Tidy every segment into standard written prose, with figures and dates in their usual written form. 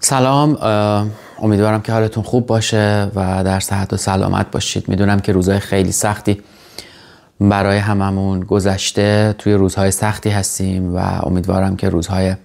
سلام، امیدوارم که حالتون خوب باشه و در صحت و سلامت باشید. میدونم که روزهای خیلی سختی برای هممون گذشته، توی روزهای سختی هستیم و امیدوارم که روزهای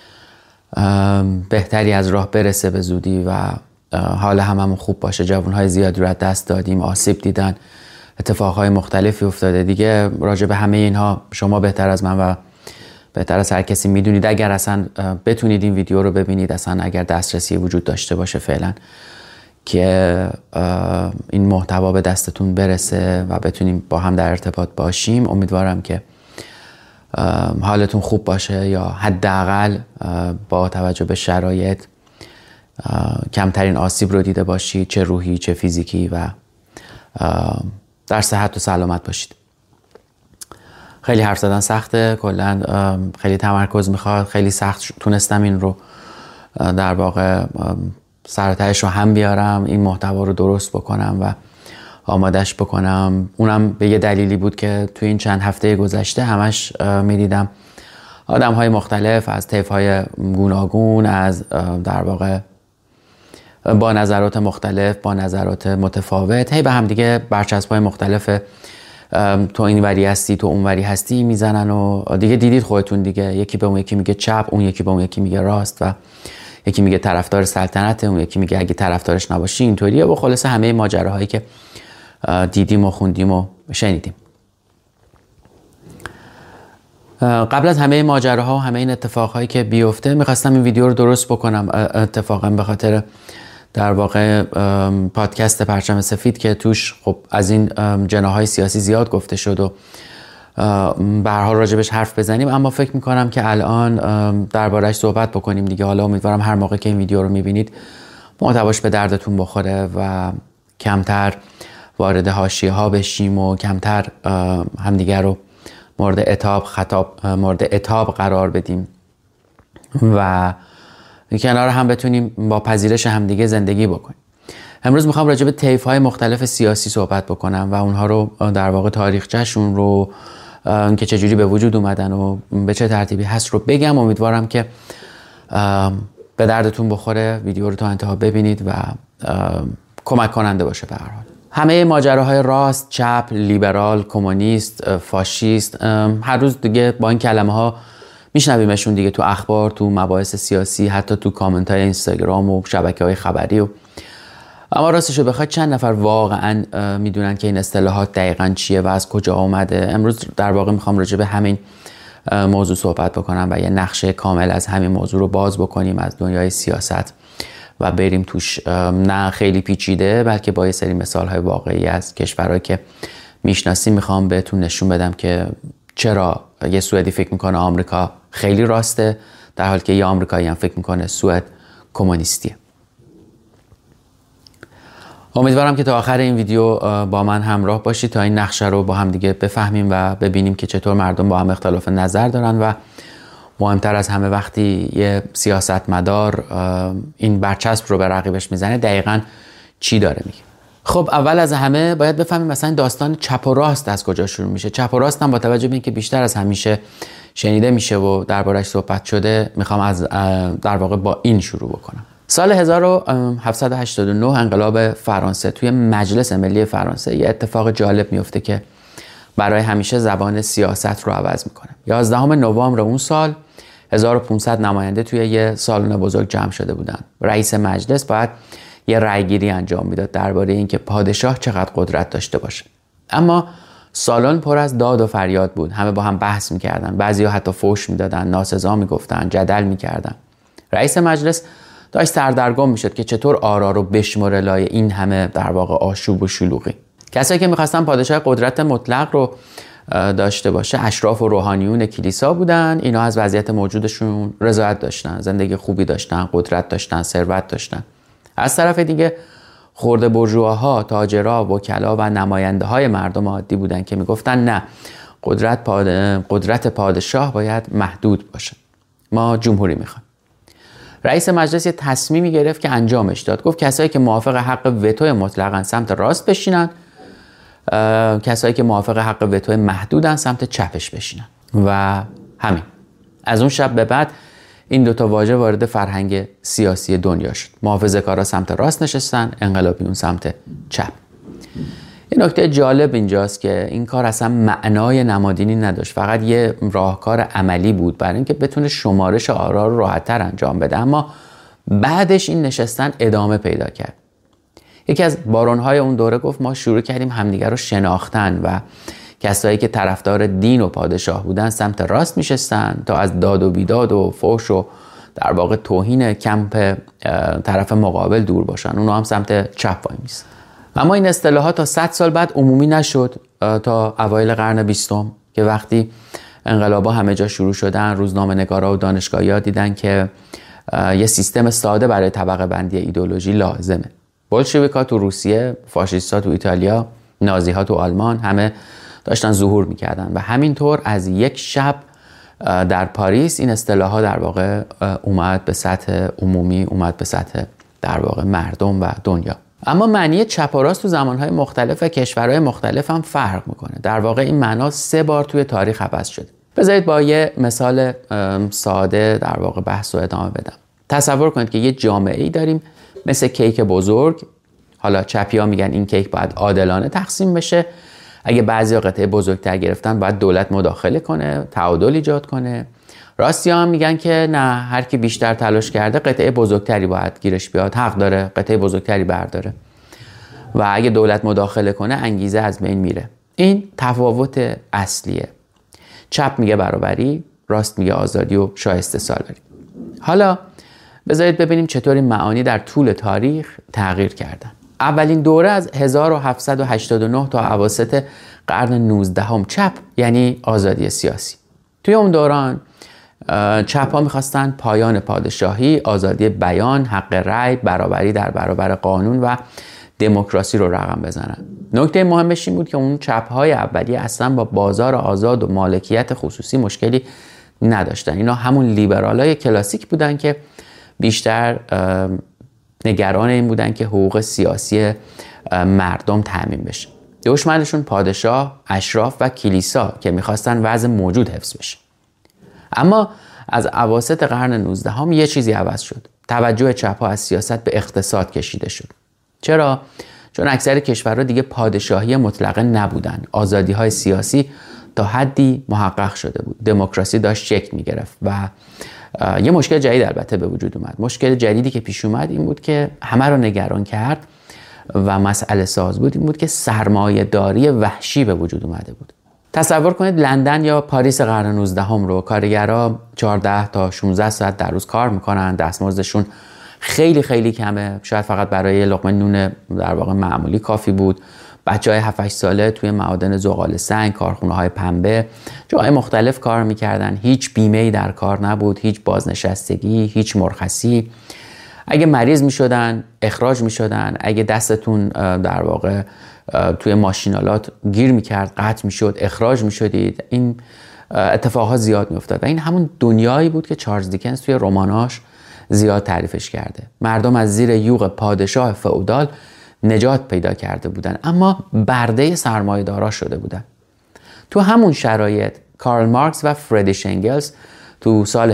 بهتری از راه برسه به زودی و حال هممون خوب باشه. جوانهای زیادی رو از دست دادیم، آسیب دیدن، اتفاقهای مختلفی افتاده. دیگه راجع به همه اینها شما بهتر از من و بهتر از هر کسی میدونید. اگر اصلا بتونید این ویدیو رو ببینید، اصلا اگر دسترسی وجود داشته باشه فعلا که این محتوا به دستتون برسه و بتونیم با هم در ارتباط باشیم، امیدوارم که حالتون خوب باشه یا حداقل با توجه به شرایط کمترین آسیب رو دیده باشید، چه روحی چه فیزیکی، و در صحت و سلامت باشید. خیلی حرف زدن سخته، کلا خیلی تمرکز میخواد، خیلی سخت تونستم این رو در واقع سر و تهش رو هم بیارم، این محتوا رو درست بکنم و آمادش بکنم. اونم به یه دلیلی بود که توی این چند هفته گذشته همش میدیدم آدم‌های مختلف از طیف‌های گوناگون، از در واقع با نظرات مختلف، با نظرات متفاوت، هی به هم دیگه برچسب‌های مختلف تو این وری هستی تو اون وری هستی میزنن و دیگه دیدید خودتون دیگه، یکی به اون یکی میگه چپ، اون یکی به اون یکی میگه راست، و یکی میگه طرفدار سلطنته، اون یکی میگه اگه طرفدارش نباشی اینطوریه، و خلاصه همه ماجراهایی که دیدیم و خوندیم و شنیدیم. قبل از همه ماجراها و همه این اتفاقهایی که بیفته میخواستم این ویدیو رو درست بکنم، اتفاقا به خاطر در واقع پادکست پرچم سفید که توش خب از این جناحهای سیاسی زیاد گفته شد و به هر حال راجبش حرف بزنیم، اما فکر میکنم که الان درباره‌اش صحبت بکنیم دیگه. حالا امیدوارم هر موقع که این ویدیو رو میبینید محتواش به دردتون بخوره و کمتر وارد حاشیه‌ها بشیم و کمتر همدیگر رو مورد عتاب قرار بدیم و کنار هم بتونیم با پذیرش همدیگه زندگی بکنیم. امروز میخوام راجع به طیف‌های مختلف سیاسی صحبت بکنم و اونها رو در واقع تاریخچه‌شون رو که چجوری به وجود اومدن و به چه ترتیبی هست رو بگم. امیدوارم که به دردتون بخوره، ویدیو رو تا انتها ببینید و کمک کننده باشه. به هر حال همه ماجراهای راست، چپ، لیبرال، کمونیست، فاشیست، هر روز دیگه با این کلمه ها میشنویمشون دیگه تو اخبار، تو مباحث سیاسی، حتی تو کامنت های اینستاگرام و شبکه‌های خبری اما راستشو بخواید چند نفر واقعا میدونن که این اصطلاحات دقیقاً چیه و از کجا آمده؟ امروز در واقع میخوام راجع به همین موضوع صحبت بکنم و یه نقشه کامل از همین موضوع رو باز بکنیم از دنیای سیاست و بریم توش، نه خیلی پیچیده بلکه با یه سری مثال‌های واقعی از کشورهایی که میشناسیم میخوام بهتون نشون بدم که چرا یه سوئدی فکر میکنه آمریکا خیلی راسته در حالی که یه آمریکایی هم فکر میکنه سوئد کمونیستیه. امیدوارم که تا آخر این ویدیو با من همراه باشید تا این نقشه رو با هم دیگه بفهمیم و ببینیم که چطور مردم با هم اختلاف نظر دارن و مهمتر از همه وقتی یه سیاستمدار این برچسب رو به رقیبش میزنه دقیقاً چی داره میگه. خب اول از همه باید بفهمیم مثلا داستان چپ و راست از کجا شروع میشه. چپ و راست هم با توجه به اینکه بیشتر از همیشه شنیده میشه و دربارش صحبت شده، میخوام از در واقع با این شروع بکنم. سال 1789 انقلاب فرانسه، توی مجلس ملی فرانسه یه اتفاق جالب میفته که برای همیشه زبان سیاست رو عوض میکنه. 11 نوامبر اون سال 1500 نماینده توی یه سالن بزرگ جمع شده بودن. رئیس مجلس باید یه رأیگیری انجام میداد درباره اینکه پادشاه چقدر قدرت داشته باشه. اما سالن پر از داد و فریاد بود، همه با هم بحث میکردن، بعضیا حتی فحش میدادن، ناسزا میگفتن، جدل میکردن. رئیس مجلس داشت سردرگم میشد که چطور آرا رو بشمره لای این همه در واقع آشوب و شلوغی. کسایی که میخواستن پادشاه قدرت مطلق رو داشته باشه اشراف و روحانیون کلیسا بودن. اینا از وضعیت موجودشون رضایت داشتن، زندگی خوبی داشتن، قدرت داشتن، ثروت داشتن. از طرف دیگه خرده بورژواها، تاجرها، وکلا و نماینده های مردم عادی بودن که میگفتن نه، قدرت پادشاه باید محدود باشه، ما جمهوری میخوایم. رئیس مجلس یه تصمیمی گرفت که انجامش داد. گفت کسایی که موافق حق وتو مطلقاً سمت راست بشینن، کسایی که موافق حق وتو محدودن سمت چپش بشینن و همین. از اون شب به بعد این دوتا واژه وارد فرهنگ سیاسی دنیا شد. محافظه‌کارا سمت راست نشستن، انقلابیون سمت چپ. یه نکته جالب اینجاست که این کار اصلا معنای نمادینی نداشت، فقط یه راهکار عملی بود برای اینکه بتونه شمارش آرا رو راحت‌تر انجام بده. اما بعدش این نشستن ادامه پیدا کرد. یکی از بارون‌های اون دوره گفت ما شروع کردیم همدیگر رو شناختن و کسایی که طرفدار دین و پادشاه بودن سمت راست میشستن تا از داد و بیداد و فحش و در واقع توهین کمپ طرف مقابل دور باشن، اونا هم سمت چپ وای میستن. اما این اصطلاحات تا 100 سال بعد عمومی نشد تا اوایل قرن 20 که وقتی انقلابا همه جا شروع شدن، روزنامه‌نگارا و دانشگاهی‌ها دیدن که یه سیستم ساده برای طبقه بندی ایدئولوژی لازمه. بولشویک‌ها تو روسیه، فاشیست‌ها تو ایتالیا، نازی‌ها تو آلمان همه داشتن ظهور میکردن و همینطور از یک شب در پاریس این اصطلاحات در واقع اومد به سطح عمومی، اومد به سطح در واقع مردم و دنیا. اما معنی چپ و راست تو زمانهای مختلف و کشورهای مختلف هم فرق میکنه. در واقع این معنا 3 بار توی تاریخ عوض شده. بذارید با یه مثال ساده در واقع بحث رو ادامه بدم. تصور کنید که یه جامعه‌ای داریم مثل کیک بزرگ. حالا چپی‌ها میگن این کیک باید عادلانه تقسیم بشه. اگه بعضی قطعه بزرگتر گرفتن باید دولت مداخله کنه، تعادل ایجاد کنه. راستی‌ها هم میگن که نه، هر کی بیشتر تلاش کرده قطعه بزرگتری باید گیرش بیاد، حق داره قطعه بزرگتری برداره و اگه دولت مداخله کنه انگیزه از بین میره. این تفاوت اصلیه. چپ میگه برابری، راست میگه آزادی و شایسته سالاری. حالا بذارید ببینیم چطور این معانی در طول تاریخ تغییر کردن. اولین دوره از 1789 تا اواسط قرن 19 چپ یعنی آزادی سیاسی. توی اون دوران چپ ها میخواستن پایان پادشاهی، آزادی بیان، حق رأی، برابری در برابر قانون و دموکراسی رو رقم بزنن. نکته مهمش این بود که اون چپ های اولیه اصلا با بازار آزاد و مالکیت خصوصی مشکلی نداشتن. اینا همون لیبرال های کلاسیک بودن که بیشتر نگران این بودن که حقوق سیاسی مردم تامین بشه. دشمنشون پادشاه، اشراف و کلیسا که میخواستن وضع موجود حفظ بشه. اما از اواسط قرن 19 یه چیزی عوض شد. توجه چپ ها از سیاست به اقتصاد کشیده شد. چرا؟ چون اکثر کشورها دیگه پادشاهی مطلقه نبودن. آزادی های سیاسی تا حدی محقق شده بود. دموکراسی داشت شکل میگرفت و یه مشکل جدید البته به وجود اومد. مشکل جدیدی که پیش اومد این بود که همه رو نگران کرد و مسئله ساز بود، این بود که سرمایه داری وحشی به وجود اومده بود. تصور کنید لندن یا پاریس قرن 19 رو کارگرها 14 تا 16 ساعت در روز کار میکنن، دستمزدشون خیلی خیلی کمه، شاید فقط برای لقمه نون در واقع معمولی کافی بود. بچه‌های 7-8 ساله توی معادن زغال سنگ، کارخونه‌های پنبه، جای مختلف کار می‌کردن. هیچ بیمه‌ای در کار نبود، هیچ بازنشستگی، هیچ مرخصی. اگه مریض می‌شدن، اخراج می‌شدن. اگه دستتون در واقع توی ماشینالات گیر می‌کرد، قطع می‌شد، اخراج می‌شدید. این اتفاقات زیاد می‌افتاد و این همون دنیایی بود که چارلز دیکنز توی رماناش زیاد تعریفش کرده. مردم از زیر یوغ پادشاه فئودال نجات پیدا کرده بودن، اما برده سرمایه‌دارا شده بودن. تو همون شرایط کارل مارکس و فریدریش انگلز تو سال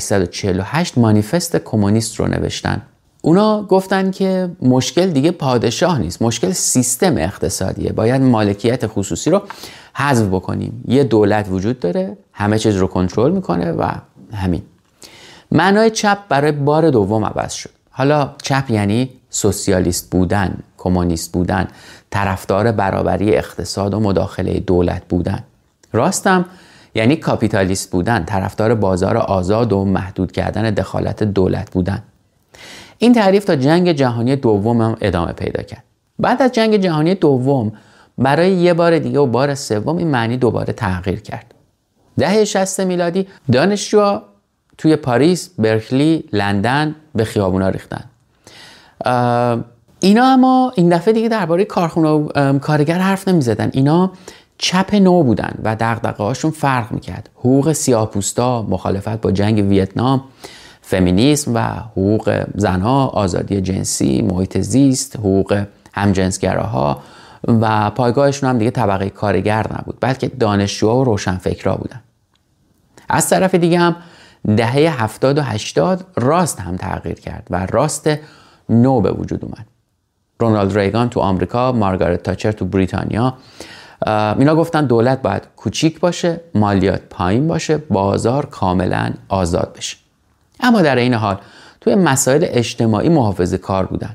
1848 مانیفست کمونیست رو نوشتن. اونا گفتن که مشکل دیگه پادشاه نیست، مشکل سیستم اقتصادیه. باید مالکیت خصوصی رو حذف بکنیم. یه دولت وجود داره، همه چیز رو کنترل میکنه و همین. معنای چپ برای بار دوم عوض شد. حالا چپ یعنی سوسیالیست بودن، کمونیست بودن، طرفدار برابری اقتصاد و مداخله دولت بودن. راستم یعنی کاپیتالیست بودن، طرفدار بازار آزاد و محدود کردن دخالت دولت بودن. این تعریف تا جنگ جهانی دوم هم ادامه پیدا کرد. بعد از جنگ جهانی دوم برای یه بار دیگه و بار سوم این معنی دوباره تغییر کرد. دهه 60 میلادی دانشجوها توی پاریس، برکلی، لندن به خیابونا ریختن. اینا اما این دفعه دیگه درباره کارخونه و کارگر حرف نمی‌زدن. اینا چپ نو بودن و دغدغه‌هاشون فرق می‌کرد. حقوق سیاه‌پوستا، مخالفت با جنگ ویتنام، فمینیسم و حقوق زنها، آزادی جنسی، محیط زیست، حقوق همجنسگراها و پایگاهشون هم دیگه طبقه کارگر نبود، بلکه دانشجوها و روشنفکرا بودن. از طرف دیگه هم دهه 70 و 80 راست هم تغییر کرد و راست نو به وجود اومد. رونالد ریگان تو آمریکا، مارگارت تاچر تو بریتانیا، اینا گفتن دولت باید کوچیک باشه، مالیات پایین باشه، بازار کاملا آزاد بشه. اما در این حال توی مسائل اجتماعی محافظه کار بودن.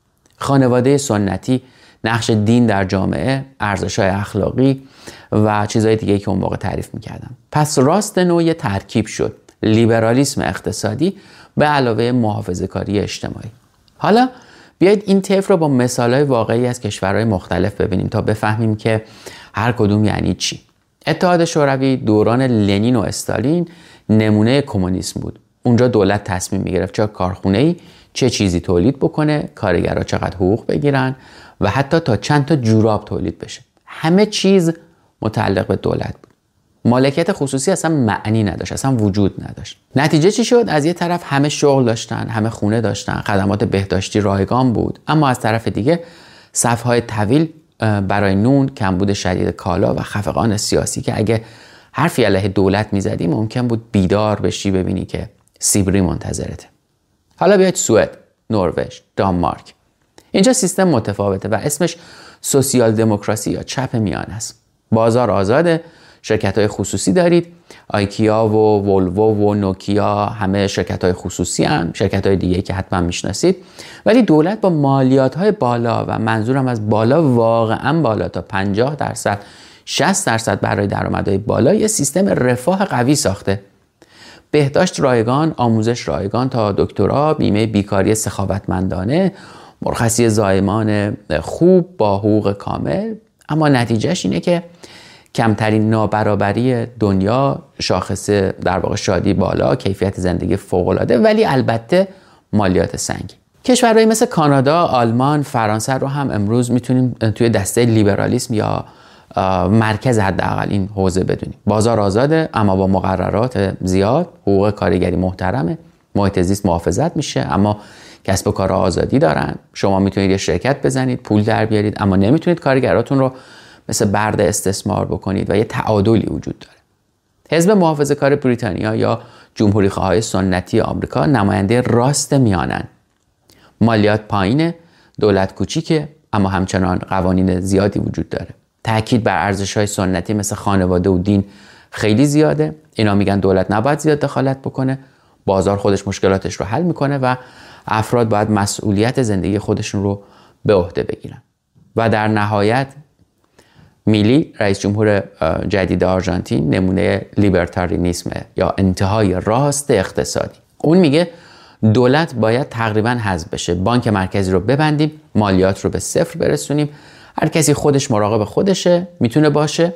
خانواده سنتی، نقش دین در جامعه، ارزش‌های اخلاقی و چیزهای دیگه که اون موقع تعریف می‌کردن. پس راست نوع ترکیب شد، لیبرالیسم اقتصادی به علاوه محافظه‌کاری اجتماعی. حالا بیایید این طیف رو با مثال‌های واقعی از کشورهای مختلف ببینیم تا بفهمیم که هر کدوم یعنی چی. اتحاد شوروی دوران لنین و استالین نمونه کمونیسم بود. اونجا دولت تصمیم می‌گرفت چه کارخونه‌ای چه چیزی تولید بکنه، کارگرها چقدر حقوق بگیرن و حتی تا چند تا جوراب تولید بشه. همه چیز متعلق به دولت بود. مالکیت خصوصی اصلا معنی نداشت، اصلا وجود نداشت. نتیجه چی شد؟ از یه طرف همه شغل داشتن، همه خونه داشتن، خدمات بهداشتی رایگان بود، اما از طرف دیگه صف‌های طویل برای نون، کمبود شدید کالا و خفقان سیاسی که اگه حرفی علیه دولت می‌زدی ممکن بود بیدار بشی ببینی که سیبری منتظرته. حالا بیاید سوئد، نروژ، دانمارک. اینجا سیستم متفاوته و اسمش سوسیال دموکراسی یا چپ میانه است. بازار آزاده، شرکت‌های خصوصی دارید، آیکیا و ولوو و نوکیا همه شرکت‌های خصوصی هستند، شرکت‌های دیگه که حتما میشناسید، ولی دولت با مالیات‌های بالا و منظورم از بالا واقعا بالا تا 50%، 60% برای درآمدهای بالا یه سیستم رفاه قوی ساخته. بهداشت رایگان، آموزش رایگان تا دکترا، بیمه بیکاری سخاوتمندانه، مرخصی زایمان خوب با حقوق کامل. اما نتیجهش اینه که کمترین نابرابری دنیا، شاخص در واقع شادی بالا، کیفیت زندگی فوق‌العاده، ولی البته مالیات سنگین. کشورهایی مثل کانادا، آلمان، فرانسه رو هم امروز میتونیم توی دسته لیبرالیسم یا مرکز حداقل این حوزه بدونیم. بازار آزاده اما با مقررات زیاد، حقوق کارگری محترمه، محیط زیست محافظت میشه اما کسب و کار آزادی دارن. شما میتونید یه شرکت بزنید، پول در بیارید، اما نمیتونید کارگراتون رو مثل برده استثمار بکنید و یه تعادلی وجود داره. حزب محافظه‌کار بریتانیا یا جمهوری‌خواهای سنتی آمریکا نماینده راست میانن. مالیات پایینه، دولت کوچیکه اما همچنان قوانین زیادی وجود داره. تاکید بر ارزش‌های سنتی مثل خانواده و دین خیلی زیاده. اینا میگن دولت نباید زیاد دخالت بکنه، بازار خودش مشکلاتش رو حل میکنه و افراد باید مسئولیت زندگی خودشون رو به عهده بگیرن. و در نهایت میلی، رئیس جمهور جدید آرژانتین، نمونه لیبرتاریانیسم یا انتهای راست اقتصادی. اون میگه دولت باید تقریبا حذف بشه، بانک مرکزی رو ببندیم، مالیات رو به صفر برسونیم، هر کسی خودش مراقب خودشه میتونه باشه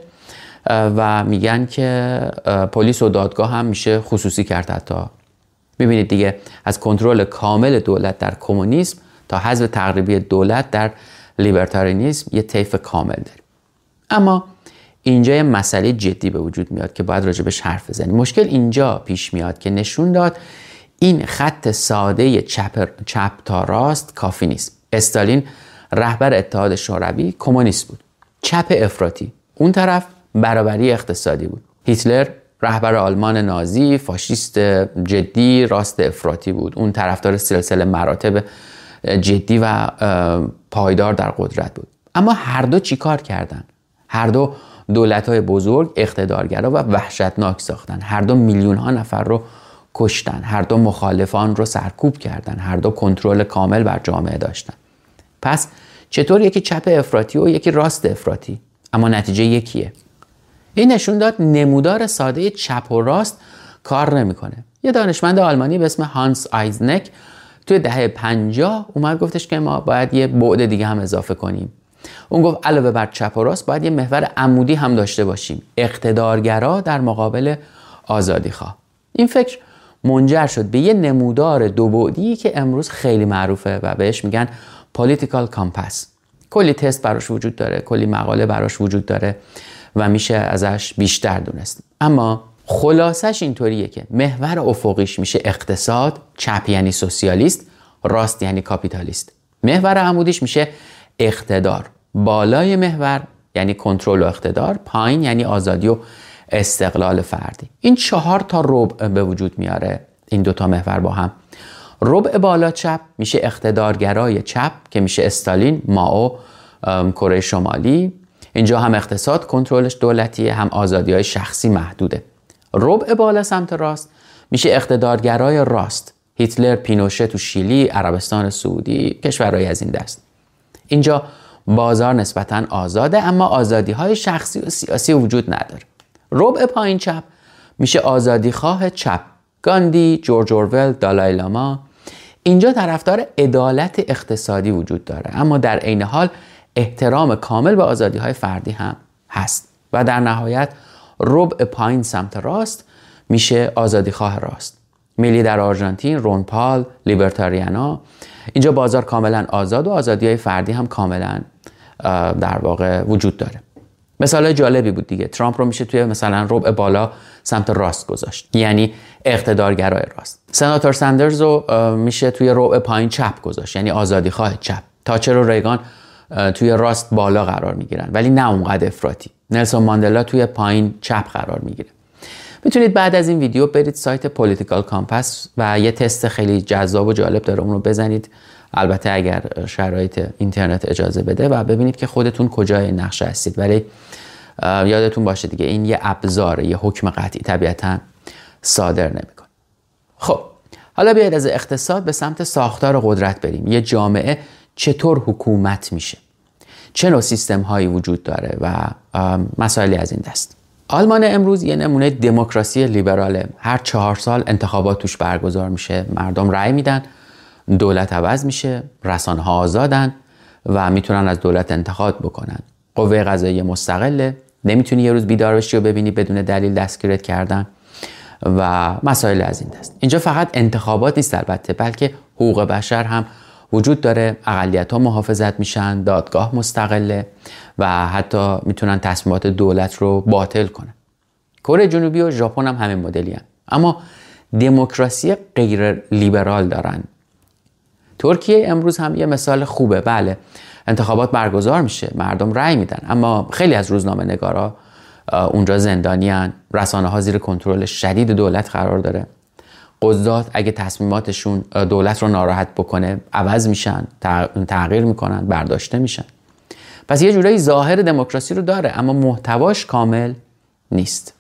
و میگن که پلیس و دادگاه هم میشه خصوصی کرد. حتی میبینید دیگه از کنترل کامل دولت در کمونیسم تا حذف تقریبی دولت در لیبرتاریانیسم یه طیف کامل داریم. اما اینجا یه مسئله جدی به وجود میاد که باید راجبش حرف بزنیم. مشکل اینجا پیش میاد که نشون داد این خط ساده چپ تا راست کافی نیست. استالین رهبر اتحاد شوروی کمونیست بود، چپ افراطی. اون طرف برابری اقتصادی بود. هیتلر رهبر آلمان نازی، فاشیست جدی، راست افراطی بود. اون طرفدار سلسله مراتب جدی و پایدار در قدرت بود. اما هر دو چی کار کردن؟ هر دو دولت‌های بزرگ اقتدارگرا و وحشتناک ساختن. هر دو میلیون‌ها نفر رو کشتن. هر دو مخالفان رو سرکوب کردن. هر دو کنترل کامل بر جامعه داشتن. پس چطور یکی چپ افراطی و یکی راست افراطی اما نتیجه یکیه؟ این نشون داد نمودار ساده چپ و راست کار نمیکنه. یه دانشمند آلمانی به اسم هانس آیزنک توی دهه 50 اومد گفتش که ما باید یه بعد دیگه هم اضافه کنیم. اون گفت علاوه بر چپ و راست باید یه محور عمودی هم داشته باشیم، اقتدارگرا در مقابل آزادیخواه. این فکر منجر شد به یه نمودار دو بعدی که امروز خیلی معروفه و بهش میگن political compass. کلی تست براش وجود داره، کلی مقاله براش وجود داره و میشه ازش بیشتر دونست. اما خلاصش اینطوریه که محور افقیش میشه اقتصاد، چپ یعنی سوسیالیست، راست یعنی کاپیتالیست. محور عمودیش میشه اقتدار، بالای محور یعنی کنترل و اقتدار، پایین یعنی آزادی و استقلال فردی. این 4 تا ربع به وجود میاره این 2 تا محور با هم. ربع بالا چپ میشه اقتدارگرای چپ که میشه استالین، مائو، کره شمالی. اینجا هم اقتصاد کنترلش دولتیه، هم آزادی‌های شخصی محدوده. ربع بالا سمت راست میشه اقتدارگرای راست، هیتلر، پینوشه تو شیلی، عربستان سعودی، کشورهای از این دست. اینجا بازار نسبتاً آزاده اما آزادی‌های شخصی و سیاسی وجود نداره. ربع پایین چپ میشه آزادیخواه چپ، گاندی، جورج اورول، دالای لاما. اینجا طرفدار عدالت اقتصادی وجود داره اما در عین حال احترام کامل به آزادی‌های فردی هم هست. و در نهایت ربع پایین سمت راست میشه آزادیخواه راست، میلی در آرژانتین، رون پال، لیبرتاریانا. اینجا بازار کاملا آزاد و آزادی‌های فردی هم کاملا در واقع وجود داره. مثال جالبی بود دیگه. ترامپ رو میشه توی مثلا ربع بالا سمت راست گذاشت، یعنی اقتدارگرای راست. سناتور ساندرز رو میشه توی ربع پایین چپ گذاشت، یعنی آزادیخواه چپ. تاچر و ریگان توی راست بالا قرار میگیرن ولی نه اونقدر افراطی. نلسون ماندلا توی پایین چپ قرار میگیره. میتونید بعد از این ویدیو برید سایت پولیتیکال کامپاس و یه تست خیلی جذاب و جالب داره، اون رو بزنید، البته اگر شرایط اینترنت اجازه بده، و ببینید که خودتون کجای نقشه هستید. ولی یادتون باشه دیگه این یه ابزاره، یه حکم قطعی طبیعتاً صادر نمیکنه. خب حالا بیاید از اقتصاد به سمت ساختار قدرت بریم. یه جامعه چطور حکومت میشه؟ چه نوع سیستم هایی وجود داره و مسائلی از این دست. آلمان امروز یه نمونه دموکراسی لیبراله. هر 4 سال انتخابات توش برگزار میشه، مردم رأی میدن، دولت عوض میشه، رسانه ها آزادن و میتونن از دولت انتقاد بکنن. قوه قضاییه مستقله، نمیتونی یه روز بیدار بشی و ببینی بدون دلیل دستگیرت کردن و مسائل از این دست. اینجا فقط انتخابات نیست البته، بلکه حقوق بشر هم وجود داره. اقلیت‌ها محافظت میشن، دادگاه مستقله و حتی میتونن تصمیمات دولت رو باطل کنن. کره جنوبی و ژاپن هم همین مدلی هستن، اما دموکراسی غیر لیبرال دارن. ترکیه امروز هم یه مثال خوبه. بله انتخابات برگزار میشه، مردم رأی میدن، اما خیلی از روزنامه‌نگارا اونجا زندانیان، رسانه‌ها زیر کنترل شدید دولت قرار داره. قضات اگه تصمیماتشون دولت رو ناراحت بکنه عوض میشن، تغییر میکنن، برداشته میشن. پس یه جورایی ظاهر دموکراسی رو داره اما محتواش کامل نیست.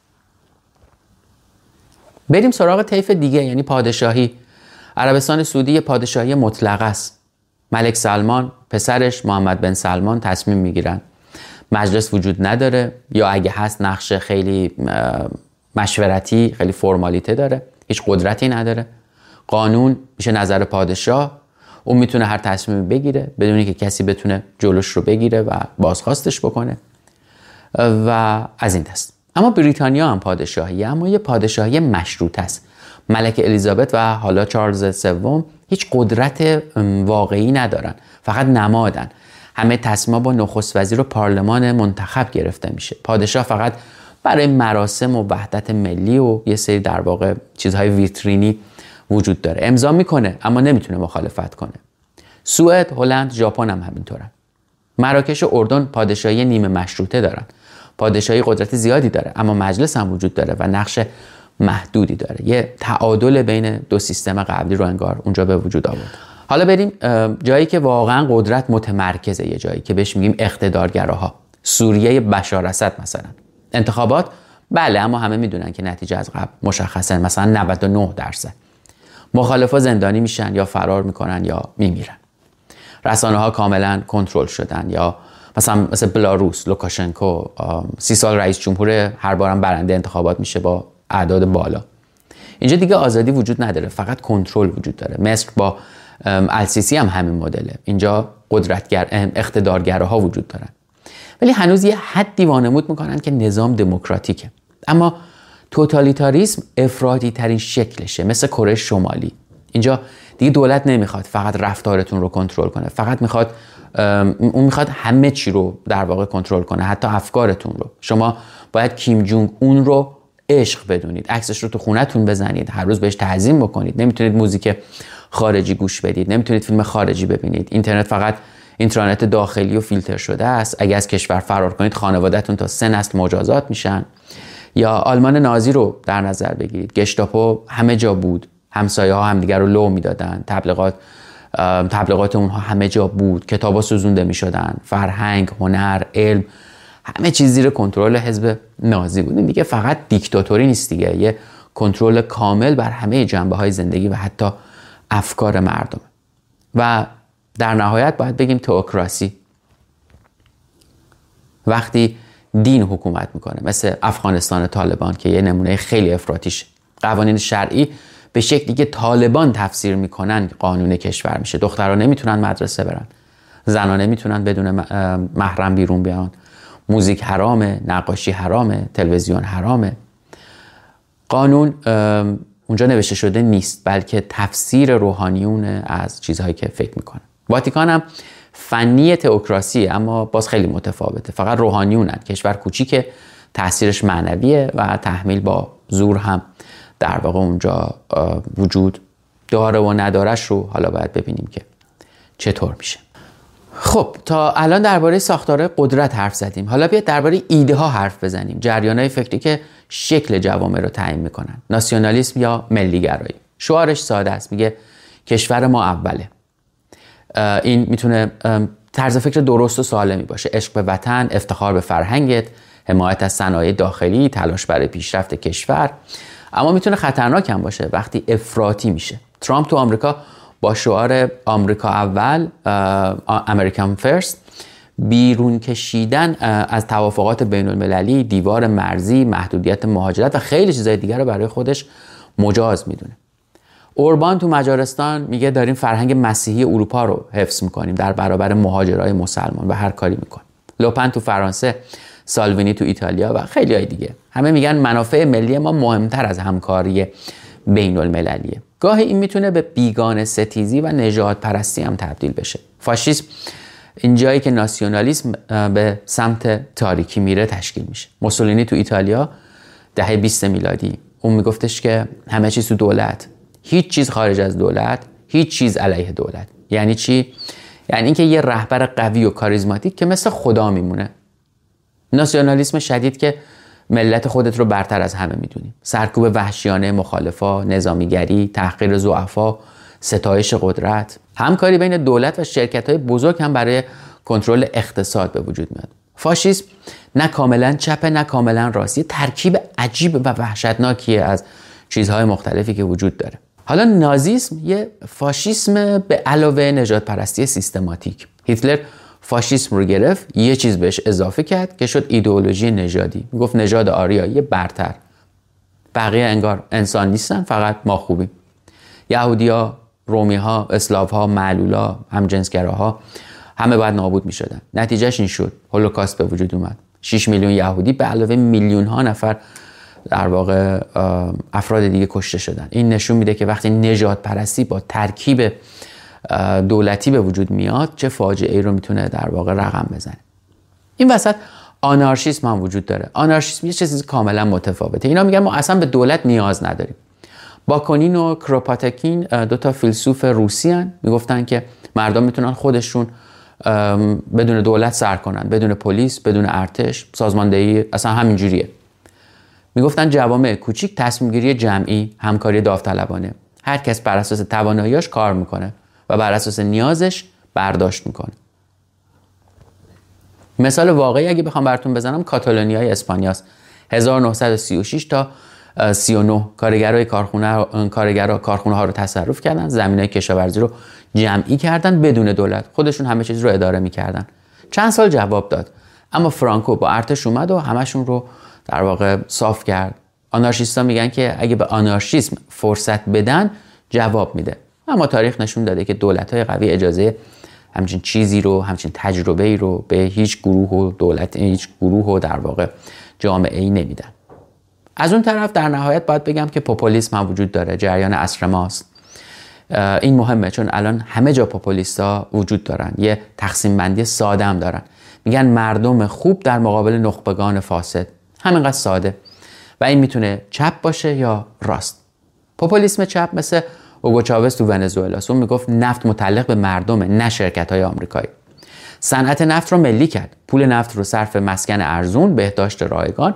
بریم سراغ طیف دیگه، یعنی پادشاهی. عربستان سعودی یه پادشاهی مطلقه است. ملک سلمان، پسرش محمد بن سلمان تصمیم میگیرن. مجلس وجود نداره یا اگه هست نقش خیلی مشورتی، خیلی فرمالیته داره، هیچ قدرتی نداره. قانون میشه نظر پادشاه، اون میتونه هر تصمیمی بگیره بدون که کسی بتونه جلوش رو بگیره و بازخواستش بکنه و از این دست. اما بریتانیا هم پادشاهیه، اما یه پادشاهی مشروط است. ملکه الیزابت و حالا چارلز سوم هیچ قدرت واقعی ندارن، فقط نمادن. همه تصمیمات با نخست وزیر و پارلمان منتخب گرفته میشه. پادشاه فقط برای مراسم و وحدت ملی و یه سری در واقع چیزهای ویترینی وجود داره. امضا میکنه اما نمیتونه مخالفت کنه. سوئد، هلند، ژاپن هم همینطورن. مراکش و اردن پادشاهی نیمه مشروطه دارن. پادشاهی قدرت زیادی داره اما مجلس هم وجود داره و نقش محدودی داره. یه تعادل بین 2 سیستم قبلی رو انگار اونجا به وجود آورد. حالا بریم جایی که واقعا قدرت متمرکزه، یه جایی که بهش میگیم اقتدارگراها. سوریه بشار اسد مثلا. انتخابات بله، اما همه میدونن که نتیجه از قبل مشخصه، مثلا 99%. مخالفا زندانی میشن یا فرار میکنن یا میمیرن. رسانه ها کاملا کنترل شدن، یا مثل بلاروس، لوکاشنکو 30 سال رئیس جمهور، هر بارم برنده انتخابات میشه با اعداد بالا. اینجا دیگه آزادی وجود نداره، فقط کنترل وجود داره. مصر با السیسی هم همین مدله. اینجا اقتدارگراها وجود دارن، ولی هنوز یه حدی وانمود میکنن که نظام دموکراتیکه. اما توتالیتاریسم افراطی ترین شکلشه، مثل کره شمالی. اینجا دیگه دولت نمیخواد فقط رفتارتون رو کنترل کنه، فقط اون میخواد همه چی رو در واقع کنترل کنه، حتی افکارتون رو. شما باید کیم جونگ اون رو عشق بدونید، عکسش رو تو خونتون بزنید، هر روز بهش تعظیم بکنید. نمیتونید موزیک خارجی گوش بدید، نمیتونید فیلم خارجی ببینید. اینترنت فقط اینترنت داخلی و فیلتر شده است. اگه از کشور فرار کنید خانواده‌تون تا 3 نسل مجازات میشن. یا آلمان نازی رو در نظر بگیرید. گشتاپو همه جا بود، همسایه ها همدیگر رو لو میدادن، تبلیغات اونها همه جا بود، کتابا سوزونده میشدن، فرهنگ، هنر، علم، همه چیز زیر کنترل حزب نازی بود. این دیگه فقط دیکتاتوری نیست دیگه، یه کنترل کامل بر همه جنبه‌های زندگی و حتی افکار مردم. و در نهایت باید بگیم تئوکراسی. وقتی دین حکومت میکنه، مثل افغانستان طالبان که یه نمونه خیلی افراطیشه، قوانین شرعی به شکلی که طالبان تفسیر میکنن قانون کشور میشه. دخترها نمیتونن مدرسه برن، زنها نمیتونن بدون محرم بیرون بیان، موزیک حرامه، نقاشی حرامه، تلویزیون حرامه. قانون اونجا نوشته شده نیست، بلکه تفسیر روحانیون از چیزهایی که فکر میکنن. واتیکان هم فنی تئوکراسی، اما باز خیلی متفاوته، فقط روحانیونن. کشور کوچیکه، تاثیرش معنویه و تحمیل با زور هم در واقع اونجا وجود داره و ندارش رو حالا باید ببینیم که چطور میشه. خب تا الان درباره ساختار قدرت حرف زدیم، حالا بیاید درباره ایده ها حرف بزنیم، جریان‌های فکری که شکل جوامع رو تعیین میکنن. ناسیونالیسم یا ملی‌گرایی، شعارش ساده است، میگه کشور ما اوله. این میتونه طرز فکر درست و سالمی باشه، عشق به وطن، افتخار به فرهنگت، حمایت از صنایع داخلی، تلاش برای پیشرفت کشور. اما میتونه خطرناک هم باشه وقتی افراطی میشه. ترامپ تو آمریکا با شعار آمریکا اول، امریکن فرست، بیرون کشیدن از توافقات بین المللی، دیوار مرزی، محدودیت مهاجرت و خیلی چیزای دیگر رو برای خودش مجاز میدونه. اوربان تو مجارستان میگه داریم فرهنگ مسیحی اروپا رو حفظ میکنیم در برابر مهاجرای مسلمان و هر کاری میکنیم. لوپن تو فرانسه، سالوینی تو ایتالیا و خیلی های دیگه، همه میگن منافع ملی ما مهمتر از همکاری بین المللیه. گاهی این میتونه به بیگانه ستیزی و نژاد پرستی هم تبدیل بشه. فاشیسم اینجایی که ناسیونالیسم به سمت تاریکی میره تشکیل میشه. موسولینی تو ایتالیا دهه 20 میلادی، اون میگفتش که همه چیز تو دولت، هیچ چیز خارج از دولت، هیچ چیز علیه دولت. یعنی چی؟ یعنی اینکه یه رهبر قوی و کاریزماتیک که مثل خدا میمونه. ناسیونالیسم شدید که ملت خودت رو برتر از همه میدونی، سرکوب وحشیانه مخالفا، نظامیگری، تحقیر ضعفا، ستایش قدرت. همکاری بین دولت و شرکت‌های بزرگ هم برای کنترل اقتصاد به وجود میاد. فاشیسم نه کاملا چپه نه کاملا راست، یه ترکیب عجیب و وحشتناکیه از چیزهای مختلفی که وجود داره. حالا نازیسم یه فاشیسم به علاوه نژاد پرستی سیستماتیک. هیتلر فاشیسم رو گرفت، یه چیز بهش اضافه کرد که شد ایدئولوژی نژادی. میگفت نژاد آریایی برتر، بقیه انگار انسان نیستن، فقط ما خوبیم. یهودی‌ها، رومی‌ها، اسلاف‌ها، معلولا، همجنسگراها همه باید نابود می‌شدن. نتیجهش این شد، هولوکاست به وجود اومد. 6 میلیون یهودی به علاوه میلیون‌ها نفر در واقع افراد دیگه کشته شدن. این نشون میده که وقتی نژاد پرستی با ترکیب دولتی به وجود میاد چه فاجعه‌ای رو میتونه در واقع رقم بزنه. این وسط آنارشیسم هم وجود داره. آنارشیسم یه چیز کاملا متفاوته. اینا میگن ما اصلا به دولت نیاز نداریم. باکونین و کروپاتکین دو تا فیلسوف روسی هن. میگفتن که مردم میتونن خودشون بدون دولت سر کنن، بدون پلیس، بدون ارتش، سازماندهی اصلا همینجوریه. میگفتن جوامع کوچیک تصمیم گیری جمعی، همکاری داوطلبانه، هر کس بر اساس تواناییاش کار میکنه و بر اساس نیازش برداشت میکنه. مثال واقعی اگه بخوام براتون بزنم، کاتالونیای اسپانیاست. 1936 تا 39 کارگرای کارخونه ها رو تصرف کردن، زمینای کشاورزی رو جمعی کردن بدون دولت، خودشون همه چیز رو اداره میکردن. چند سال جواب داد، اما فرانکو با ارتش اومد و همشون رو در واقع صاف کرد. آنارشیستا میگن که اگه به آنارشیسم فرصت بدن جواب میده، اما تاریخ نشون داده که دولت‌های قوی اجازه همچین چیزی رو، همچین تجربه‌ای رو به هیچ گروه و دولت، هیچ گروه و در واقع جامعه‌ای نمیدن. از اون طرف در نهایت باید بگم که پوپولیسم هم وجود داره، جریان عصر ماست. این مهمه چون الان همه جا پوپولیستا وجود دارن، یه تقسیم بندی ساده هم دارن. میگن مردم خوب در مقابل نخبگان فاسد. همینقدر ساده. و این میتونه چپ باشه یا راست. پوپولیسم چپ مثل اوگو چاوز تو ونزوئلا، اون میگفت نفت متعلق به مردمه نه شرکت‌های آمریکایی. صنعت نفت رو ملی کرد. پول نفت رو صرف مسکن ارزون، بهداشت رایگان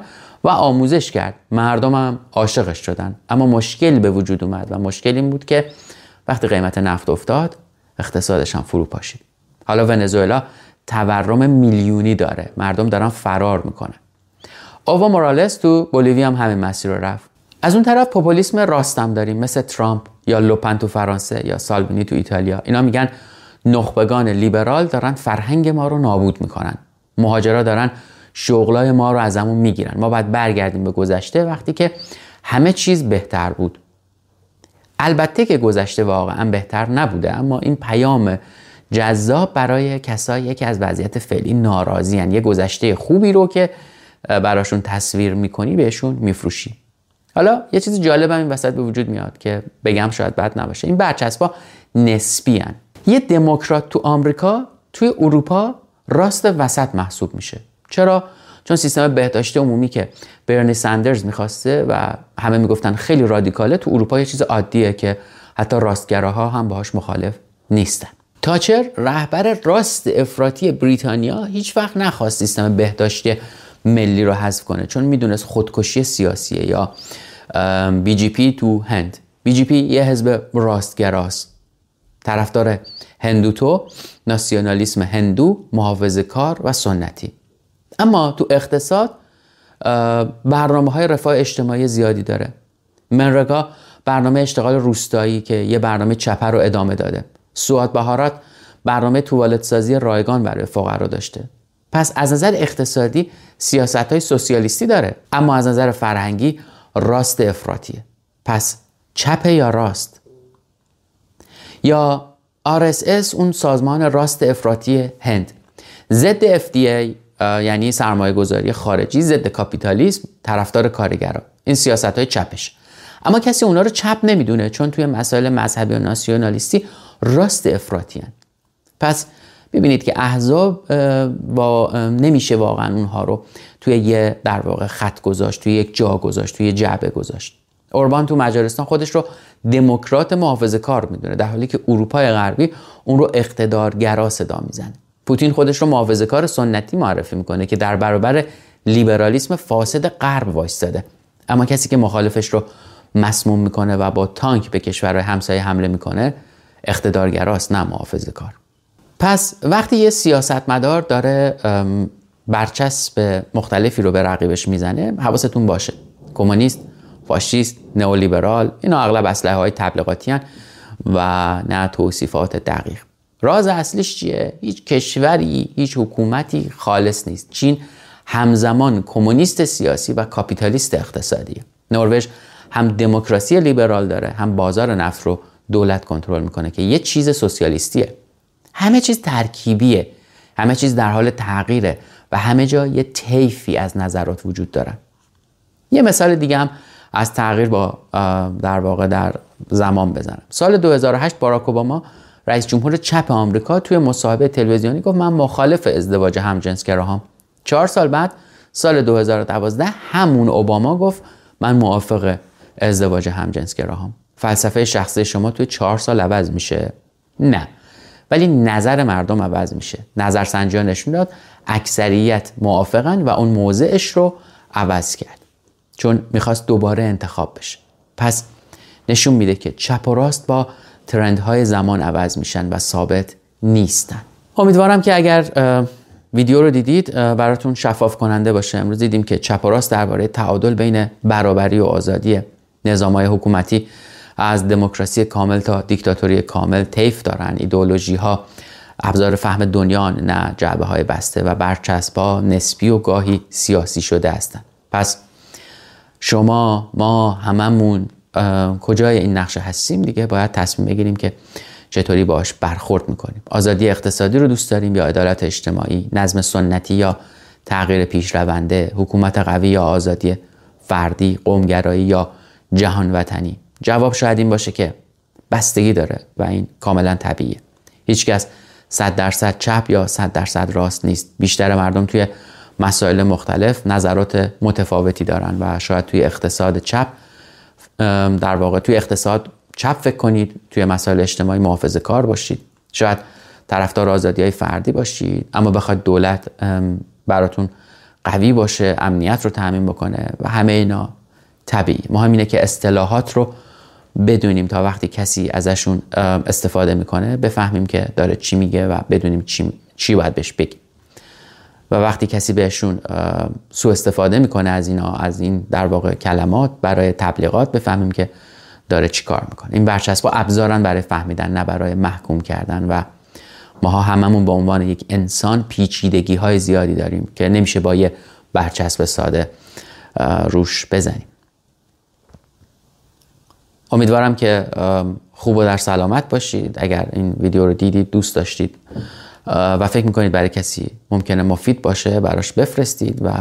و آموزش کرد. مردم هم عاشقش شدن. اما مشکل به وجود اومد و مشکل این بود که وقتی قیمت نفت افتاد اقتصادش هم فرو پاشید. حالا ونزوئلا تورم میلیونی داره. مردم دارن فرار میکنن. اوو مورالس تو بولیوی هم همین مسیر رو رفت. از اون طرف پوپولیسم راستم داریم، مثل ترامپ یا لوپن تو فرانسه یا سالوینی تو ایتالیا. اینا میگن نخبگان لیبرال دارن فرهنگ ما رو نابود میکنن. مهاجرا دارن شغلای ما رو ازمون میگیرن. ما باید برگردیم به گذشته وقتی که همه چیز بهتر بود. البته که گذشته واقعا بهتر نبوده، اما این پیام جذاب برای کسایی که از وضعیت فعلی ناراضی هن. یه گذشته خوبی رو که براشون تصویر میکنی بهشون میفروشی. حالا یه چیز جالب هم این وسط به وجود میاد که بگم شاید بد نباشه. این برچسبا نسبی هن. یه دموکرات تو آمریکا توی اروپا راست وسط محسوب میشه. چرا؟ چون سیستم بهداشت عمومی که برنی سندرز میخواسته و همه میگفتن خیلی رادیکاله، تو اروپا یه چیز عادیه که حتی راستگراها هم باهاش مخالف نیستن. تاچر رهبر راست افراطی بریتانیا هیچ وقت نخواست سیستم بهداشتی ملی رو حذف کنه، چون میدونست خودکشی سیاسیه. یا بی جی پی تو هند. بی جی پی یه حزب راستگراست، طرفدار هندوتو، ناسیونالیسم هندو، محافظه‌کار و سنتی. اما تو اقتصاد برنامه‌های رفاه اجتماعی زیادی داره. منرگا برنامه اشتغال روستایی که یه برنامه چپه رو ادامه داده. سواد بهارات برنامه توالت سازی رایگان برای فقرا داشته. پس از نظر اقتصادی سیاست‌های سوسیالیستی داره، اما از نظر فرهنگی راست افراطیه. پس چپ یا راست؟ یا RSS، اون سازمان راست افراطی هند، ضد FDA یعنی سرمایه گذاری خارجی، ضد کاپیتالیسم، طرفدار کارگرا. این سیاست‌های چپش. اما کسی اونا رو چپ نمیدونه، چون توی مسائل مذهبی و ناسیونالیستی راست افراطی هن. پس ببینید که احزاب نمیشه واقعا اونها رو توی یه در واقع خط گذاشت، توی یک جا گذاشت، توی یه جعبه گذاشت. اوربان تو مجارستان خودش رو دموکرات محافظه‌کار میدونه، در حالی که اروپای غربی اون رو اقتدارگرا صدا میزنه. پوتین خودش رو محافظه‌کار سنتی معرفی میکنه که در برابر لیبرالیسم فاسد غرب وایستاده. اما کسی که مخالفش رو مسموم میکنه و با تانک به کشورهای همسایه حمله میکنه اقتدارگراست، نه محافظه‌کار. پس وقتی یه سیاستمدار داره برچسب مختلفی رو به رقیبش میزنه، حواستون باشه. کمونیست، فاشیست، نئولیبرال، اینا اغلب اسلحه‌های تبلیغاتی هن و نه توصیفات دقیق. راز اصلیش چیه؟ هیچ کشوری، هیچ حکومتی خالص نیست. چین همزمان کمونیست سیاسی و کاپیتالیست اقتصادیه. نروژ هم دموکراسی لیبرال داره، هم بازار نفت رو دولت کنترل میکنه که یه چیز سوسیالیستیه. همه چیز ترکیبیه، همه چیز در حال تغییره و همه جا یه طیفی از نظرات وجود داره. یه مثال دیگه هم از تغییر با در واقع در زمان بزنم. سال 2008 باراک اوباما رئیس جمهور چپ آمریکا توی مصاحبه تلویزیونی گفت من مخالف ازدواج همجنسگراهام. 4 سال بعد سال 2012 همون اوباما گفت من موافق ازدواج همجنسگراهام. فلسفه شخصی شما توی 4 سال عوض میشه؟ نه. ولی نظر مردم عوض میشه. نظرسنجی‌ها نشون داد اکثریت موافقن و اون موضعش رو عوض کرد، چون میخواست دوباره انتخاب بشه. پس نشون میده که چپ و راست با ترندهای زمان عوض میشن و ثابت نیستن. امیدوارم که اگر ویدیو رو دیدید براتون شفاف کننده باشه. امروز دیدیم که چپ و راست درباره تعادل بین برابری و آزادی نظام‌های حکومتی از دموکراسی کامل تا دیکتاتوری کامل طیف دارن. ایدئولوژی ها ابزار فهم دنیا، نه جعبه های بسته، و برچسب‌ها نسبی و گاهی سیاسی شده هستند. پس شما، ما، هممون کجای این نقشه هستیم دیگه باید تصمیم بگیریم که چطوری باهاش برخورد میکنیم. آزادی اقتصادی رو دوست داریم یا عدالت اجتماعی، نظم سنتی یا تغییر پیشرونده، حکومت قوی یا آزادی فردی، قومگرایی یا جهان وطنی؟ جواب شاید این باشه که بستگی داره و این کاملا طبیعیه. هیچکس 100% چپ یا 100% راست نیست. بیشتر مردم توی مسائل مختلف نظرات متفاوتی دارن و شاید توی اقتصاد چپ، در واقع توی اقتصاد چپ فکر کنید، توی مسائل اجتماعی محافظه‌کار باشید، شاید طرفدار آزادی‌های فردی باشید، اما بخواد دولت براتون قوی باشه، امنیت رو تامین بکنه و همه اینا طبیعی. مهم اینه که اصطلاحات رو بدونیم تا وقتی کسی ازشون استفاده میکنه بفهمیم که داره چی میگه و بدونیم چی باید بهش بگیم. و وقتی کسی بهشون سوء استفاده میکنه از این در واقع کلمات برای تبلیغات، بفهمیم که داره چی کار میکنه. این برچسب‌ها ابزارن برای فهمیدن، نه برای محکوم کردن. و ماها هممون به عنوان یک انسان پیچیدگی های زیادی داریم که نمیشه با یه برچسب ساده روش بزنیم. امیدوارم که خوب و در سلامت باشید. اگر این ویدیو رو دیدید، دوست داشتید و فکر میکنید برای کسی ممکنه مفید باشه، براش بفرستید. و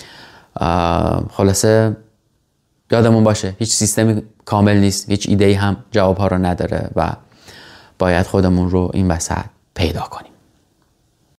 خلاصه یادمون باشه هیچ سیستمی کامل نیست، هیچ ایده‌ای هم جوابها رو نداره و باید خودمون رو این وسط پیدا کنیم.